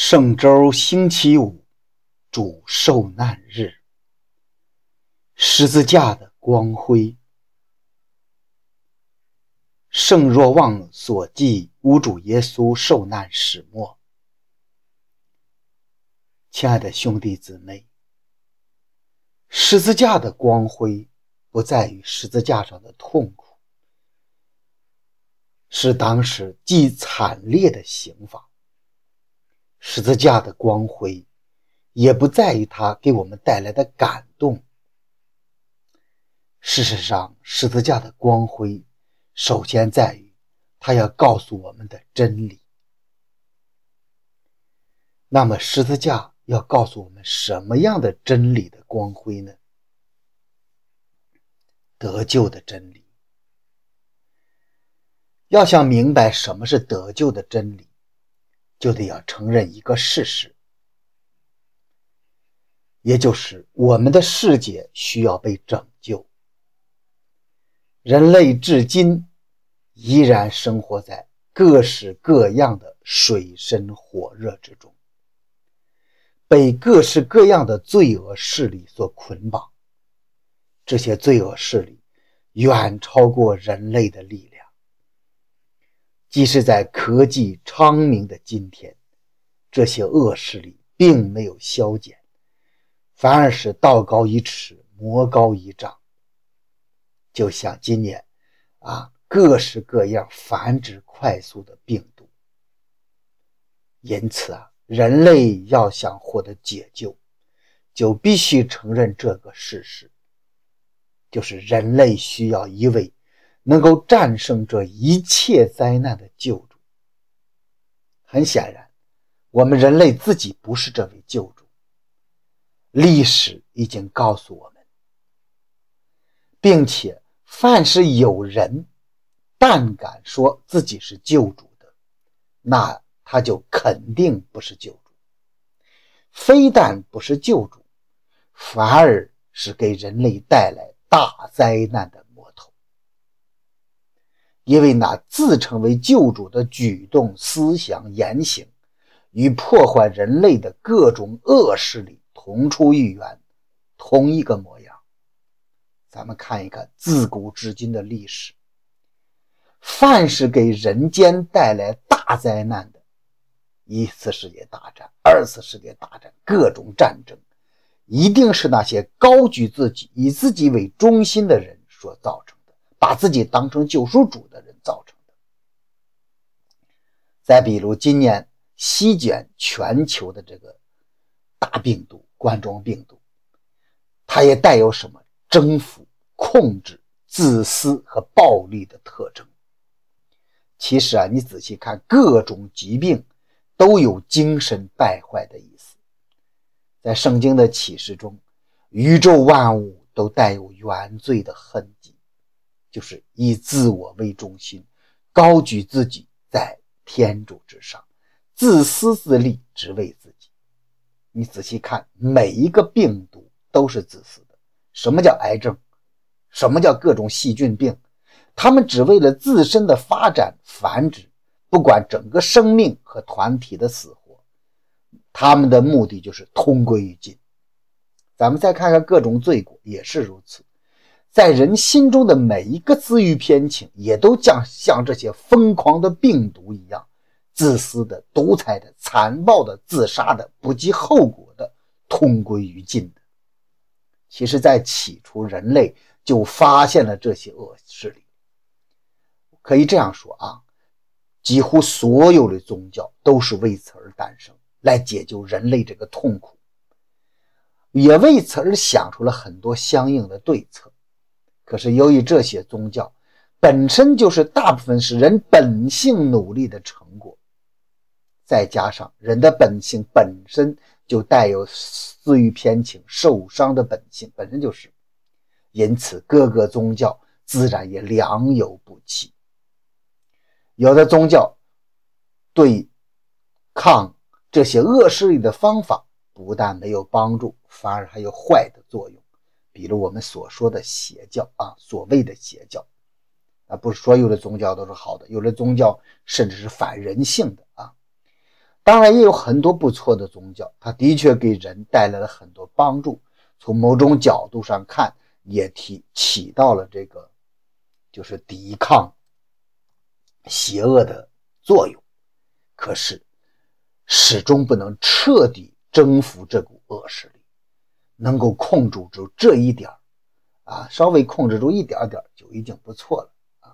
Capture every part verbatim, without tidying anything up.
圣周星期五，主受难日，十字架的光辉。圣若望所记吾主耶稣受难始末。亲爱的兄弟姊妹，十字架的光辉不在于十字架上的痛苦，是当时既惨烈的刑罚。十字架的光辉也不在于它给我们带来的感动。事实上，十字架的光辉首先在于它要告诉我们的真理。那么十字架要告诉我们什么样的真理的光辉呢？得救的真理。要想明白什么是得救的真理，就得要承认一个事实，也就是我们的世界需要被拯救。人类至今依然生活在各式各样的水深火热之中，被各式各样的罪恶势力所捆绑。这些罪恶势力远超过人类的力量。即使在科技昌明的今天，这些恶势力并没有消减，反而是道高一尺，魔高一丈。就像今年啊，各式各样繁殖快速的病毒。因此啊，人类要想获得解救，就必须承认这个事实，就是人类需要一位能够战胜这一切灾难的救主。很显然，我们人类自己不是这位救主。历史已经告诉我们，并且凡是有人但敢说自己是救主的，那他就肯定不是救主。非但不是救主，反而是给人类带来大灾难的魔头。因为那自称为救主的举动、思想、言行，与破坏人类的各种恶势力同出一源，同一个模样。咱们看一看自古至今的历史，凡是给人间带来大灾难的，一次世界大战、二次世界大战，各种战争，一定是那些高举自己、以自己为中心的人所造成的，把自己当成救赎主的人造成的。再比如今年席卷全球的这个大病毒冠状病毒，它也带有什么征服、控制、自私和暴力的特征。其实啊，你仔细看，各种疾病都有精神败坏的意思。在圣经的启示中，宇宙万物都带有原罪的痕迹，就是以自我为中心，高举自己在天主之上，自私自利，只为自己。你仔细看，每一个病毒都是自私的。什么叫癌症？什么叫各种细菌病？他们只为了自身的发展繁殖，不管整个生命和团体的死活，他们的目的就是同归于尽。咱们再看看各种罪过也是如此，在人心中的每一个私欲偏情，也都像像这些疯狂的病毒一样，自私的、独裁的、残暴的、自杀的、不计后果的，同归于尽的。其实在起初，人类就发现了这些恶势力。可以这样说啊，几乎所有的宗教都是为此而诞生，来解救人类这个痛苦，也为此而想出了很多相应的对策。可是由于这些宗教本身就是大部分是人本性努力的成果，再加上人的本性本身就带有私欲偏情、受伤的本性，本身就是，因此各个宗教自然也良莠不齐。有的宗教对抗这些恶势力的方法不但没有帮助，反而还有坏的作用。比如我们所说的邪教啊，所谓的邪教啊，不是所有的宗教都是好的，有的宗教甚至是反人性的啊。 当然也有很多不错的宗教，它的确给人带来了很多帮助，从某种角度上看也提起到了这个就是抵抗邪恶的作用。可是始终不能彻底征服这股恶势力，能够控制住这一点啊，稍微控制住一点点就已经不错了啊。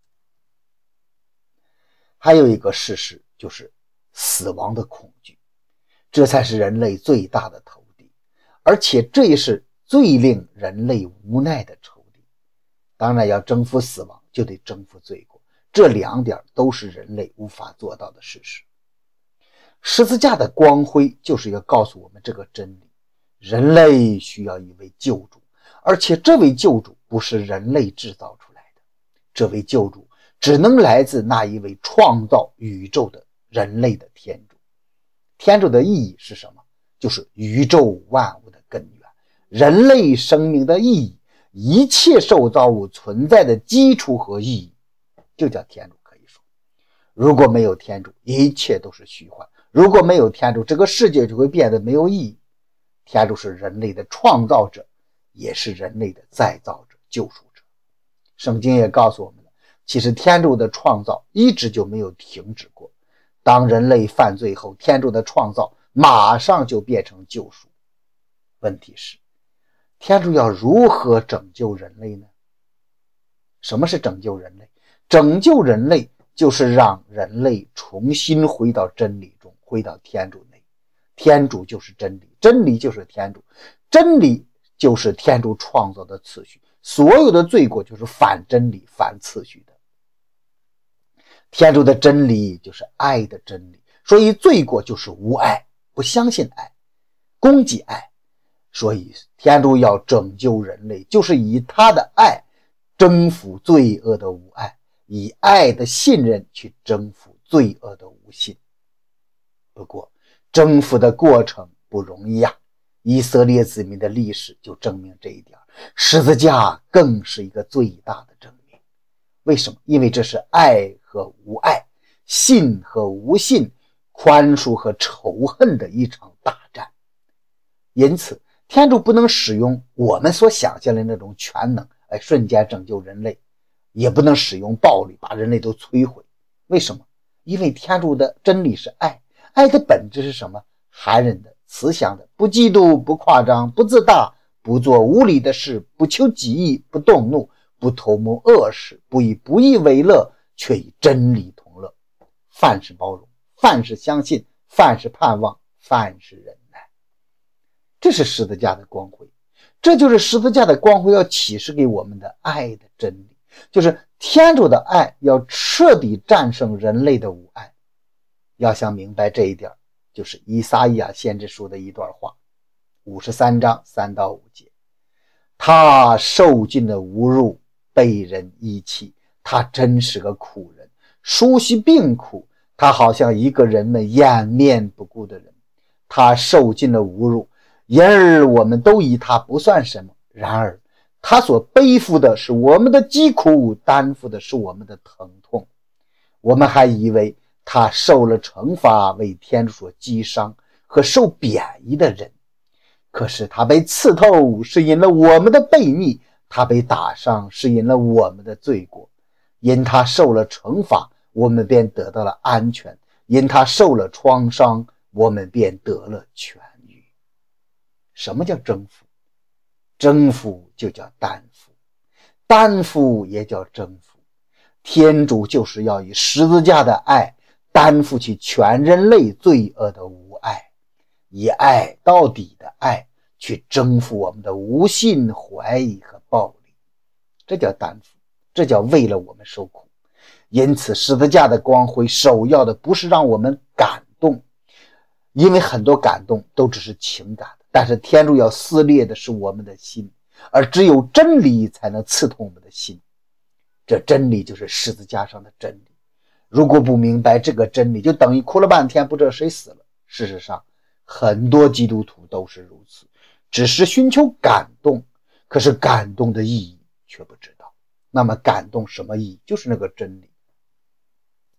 还有一个事实就是死亡的恐惧，这才是人类最大的仇敌，而且这也是最令人类无奈的仇敌。当然要征服死亡就得征服罪过，这两点都是人类无法做到的事实。十字架的光辉就是要告诉我们这个真理，人类需要一位救主，而且这位救主不是人类制造出来的，这位救主只能来自那一位创造宇宙的人类的天主。天主的意义是什么？就是宇宙万物的根源，人类生命的意义，一切受造物存在的基础和意义，就叫天主。可以说，如果没有天主，一切都是虚幻，如果没有天主，这个世界就会变得没有意义。天主是人类的创造者，也是人类的再造者、救赎者。圣经也告诉我们了，其实天主的创造一直就没有停止过。当人类犯罪后，天主的创造马上就变成救赎。问题是，天主要如何拯救人类呢？什么是拯救人类？拯救人类就是让人类重新回到真理中，回到天主内。天主就是真理，真理就是天主，真理就是天主创造的次序，所有的罪过就是反真理、反次序的。天主的真理就是爱的真理，所以罪过就是无爱，不相信爱，攻击爱。所以天主要拯救人类，就是以他的爱征服罪恶的无爱，以爱的信任去征服罪恶的无信。不过征服的过程不容易啊，以色列子民的历史就证明这一点，十字架更是一个最大的证明。为什么？因为这是爱和无爱，信和无信，宽恕和仇恨的一场大战。因此天主不能使用我们所想象的那种全能，哎，瞬间拯救人类，也不能使用暴力把人类都摧毁。为什么？因为天主的真理是爱，爱的本质是什么？含忍的、慈祥的，不嫉妒，不夸张，不自大，不做无理的事，不求己益，不动怒，不图谋恶事，不以不义为乐，却以真理同乐。凡事包容，凡事相信，凡事盼望，凡事忍耐。这是十字架的光辉，这就是十字架的光辉要启示给我们的爱的真理，就是天主的爱要彻底战胜人类的无爱。要想明白这一点，就是以撒意亚先知书的一段话，五十三章三到五节。他受尽了侮辱，被人遗弃，他真是个苦人，熟悉病苦，他好像一个人们掩面不顾的人。他受尽了侮辱，因而我们都以他不算什么，然而他所背负的是我们的疾苦，担负的是我们的疼痛。我们还以为他受了惩罚，为天主所击伤和受贬义的人，可是他被刺透是因了我们的悖逆，他被打伤是因了我们的罪过。因他受了惩罚，我们便得到了安全，因他受了创伤，我们便得了痊愈。什么叫征服？征服就叫担负，担负也叫征服。天主就是要以十字架的爱担负起全人类罪恶的无爱，以爱到底的爱去征服我们的无信、怀疑和暴力。这叫担负，这叫为了我们受苦。因此十字架的光辉首要的不是让我们感动，因为很多感动都只是情感的，但是天主要撕裂的是我们的心，而只有真理才能刺痛我们的心。这真理就是十字架上的真理，如果不明白这个真理，就等于哭了半天不知道谁死了。事实上很多基督徒都是如此，只是寻求感动，可是感动的意义却不知道。那么感动什么意义？就是那个真理。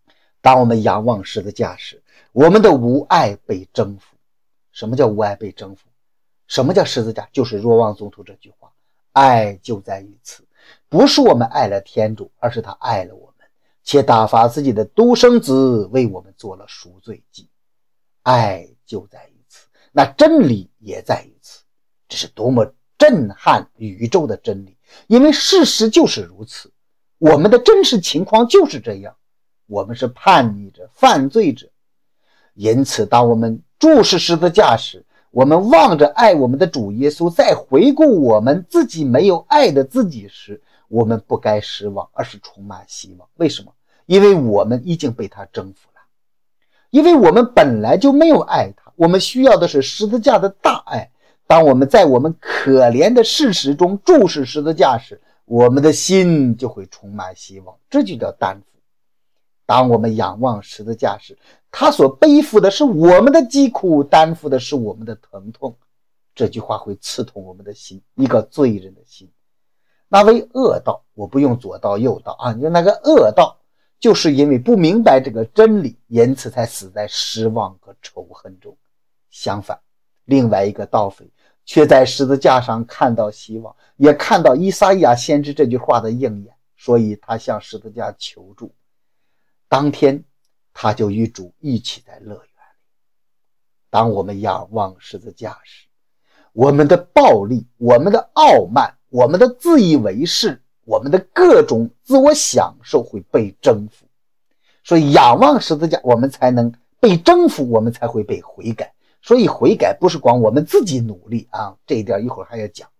当我们仰望十字架时，我们的无爱被征服。什么叫无爱被征服？什么叫十字架？就是若望宗徒这句话，爱就在于此，不是我们爱了天主，而是他爱了我们，且打发自己的独生子为我们做了赎罪祭。爱就在于此，那真理也在于此。这是多么震撼宇宙的真理，因为事实就是如此，我们的真实情况就是这样，我们是叛逆者、犯罪者。因此当我们注视十字架时，我们望着爱我们的主耶稣，再回顾我们自己没有爱的自己时，我们不该失望，而是充满希望。为什么？因为我们已经被他征服了，因为我们本来就没有爱他，我们需要的是十字架的大爱。当我们在我们可怜的事实中注视十字架时，我们的心就会充满希望，这就叫担负。当我们仰望十字架时，他所背负的是我们的疾苦，担负的是我们的疼痛。这句话会刺痛我们的心，一个罪人的心。那为恶道，我不用左道右道啊，用那个恶道，就是因为不明白这个真理，因此才死在失望和仇恨中。相反，另外一个盗匪却在十字架上看到希望，也看到以赛亚先知这句话的应验，所以他向十字架求助。当天他就与主一起在乐园里。当我们仰望十字架时，我们的暴力、我们的傲慢、我们的自以为是、我们的各种自我享受会被征服。所以仰望十字架，我们才能被征服，我们才会被悔改。所以悔改不是光我们自己努力啊，这一点一会儿还要讲。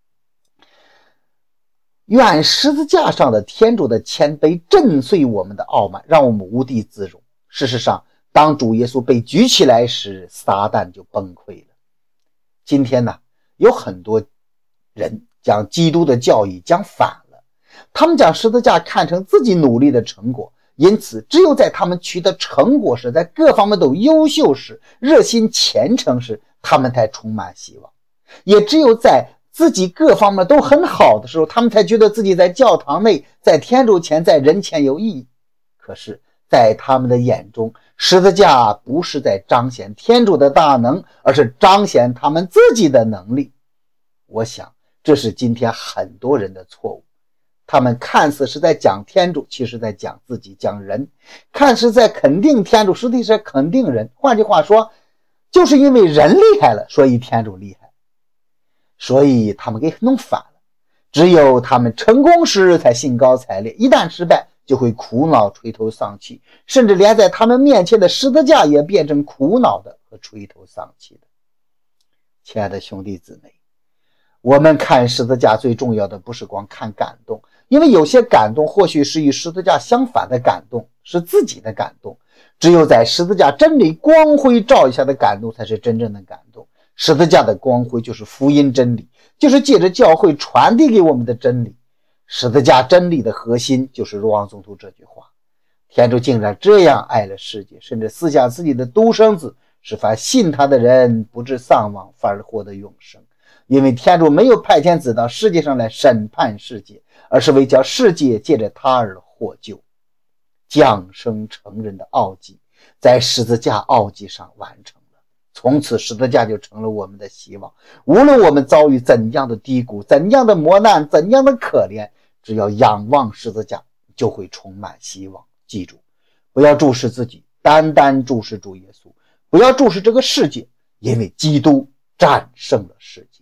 愿十字架上的天主的谦卑震碎我们的傲慢，让我们无地自容。事实上，当主耶稣被举起来时，撒旦就崩溃了。今天呢，有很多人将基督的教义讲反了，他们将十字架看成自己努力的成果，因此只有在他们取得成果时，在各方面都优秀时，热心虔诚时，他们才充满希望。也只有在自己各方面都很好的时候，他们才觉得自己在教堂内、在天主前、在人前有意义。可是在他们的眼中，十字架不是在彰显天主的大能，而是彰显他们自己的能力。我想这是今天很多人的错误，他们看似是在讲天主，其实在讲自己，讲人，看似在肯定天主，实际是肯定人。换句话说，就是因为人厉害了，所以天主厉害，所以他们给弄反了。只有他们成功时才兴高采烈，一旦失败就会苦恼垂头丧气，甚至连在他们面前的十字架也变成苦恼的和垂头丧气的。亲爱的兄弟姊妹，我们看十字架最重要的不是光看感动，因为有些感动或许是与十字架相反的感动，是自己的感动。只有在十字架真理光辉照一下的感动才是真正的感动。十字架的光辉就是福音真理，就是借着教会传递给我们的真理。十字架真理的核心就是若望宗徒这句话，天主竟然这样爱了世界，甚至赐下自己的独生子，使凡信他的人不致丧亡，反而获得永生。因为天主没有派遣子到世界上来审判世界，而是为叫世界借着他而获救。降生成人的奥迹在十字架奥迹上完成了，从此十字架就成了我们的希望。无论我们遭遇怎样的低谷，怎样的磨难，怎样的可怜，只要仰望十字架，就会充满希望。记住，不要注视自己，单单注视主耶稣，不要注视这个世界，因为基督战胜了世界。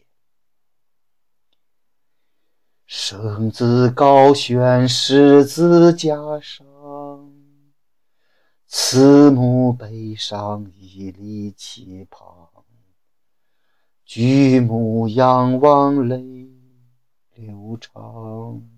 圣子高悬十字架上，慈母背上一粒期旁，举目仰望泪流长。